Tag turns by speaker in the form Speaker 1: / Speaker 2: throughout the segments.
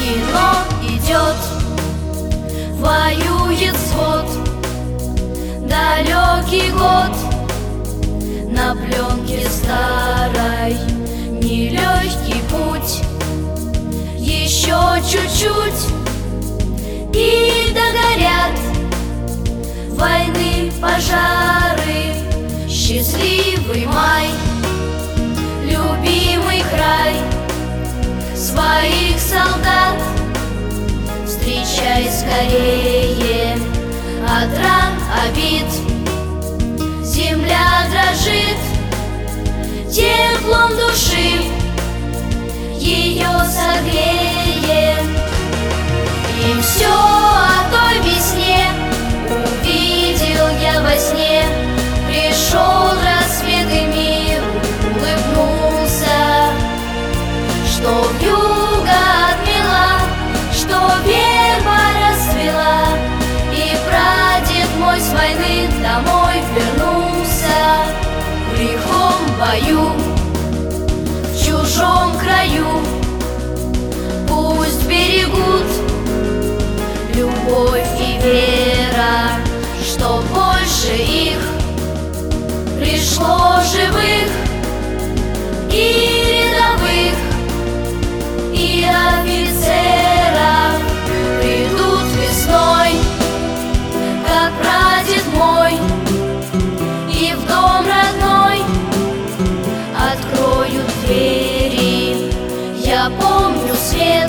Speaker 1: Кино идет, воюет свод, далекий год на пленке старой, нелегкий путь. Еще чуть-чуть и догорят войны, пожары. Счастливый май, любимый край своих солдат встречай скорее. От ран, обид земля дрожит теплом души, ее согреем. И все о той весне увидел я во сне. Пришел рассвет и мир улыбнулся, что вьюга отмела, что верба расцвела, и прадед мой с войны домой вернулся. В лихом бою, в чужом краю, пусть берегут любовь и вера, что больше их пришло живых и рядовых, и офицеров. Придут весной, как прадед мой, и в дом родной откроют двери. Я помню свет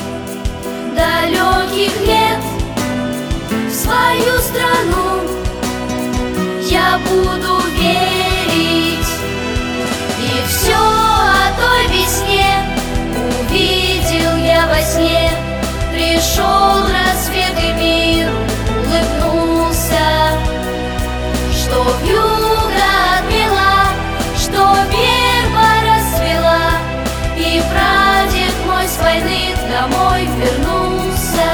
Speaker 1: далеких лет, в свою страну я буду верить. И все о той весне увидел я во сне. Пришел рассвет и мир улыбнулся, что вьюга отмела, что верба расцвела, и прадед мой с войны домой вернулся.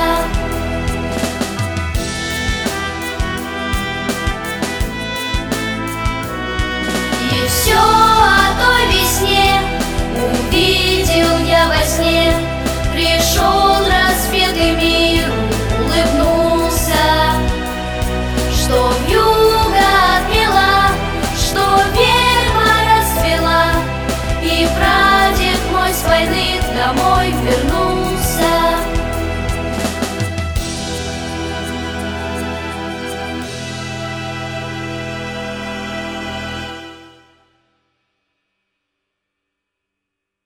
Speaker 1: И все о той весне увидел я во сне. Пришел рассвет и мир улыбнулся, что вьюга отмела, что верба расцвела, и прадед мой с войны домой вернулся.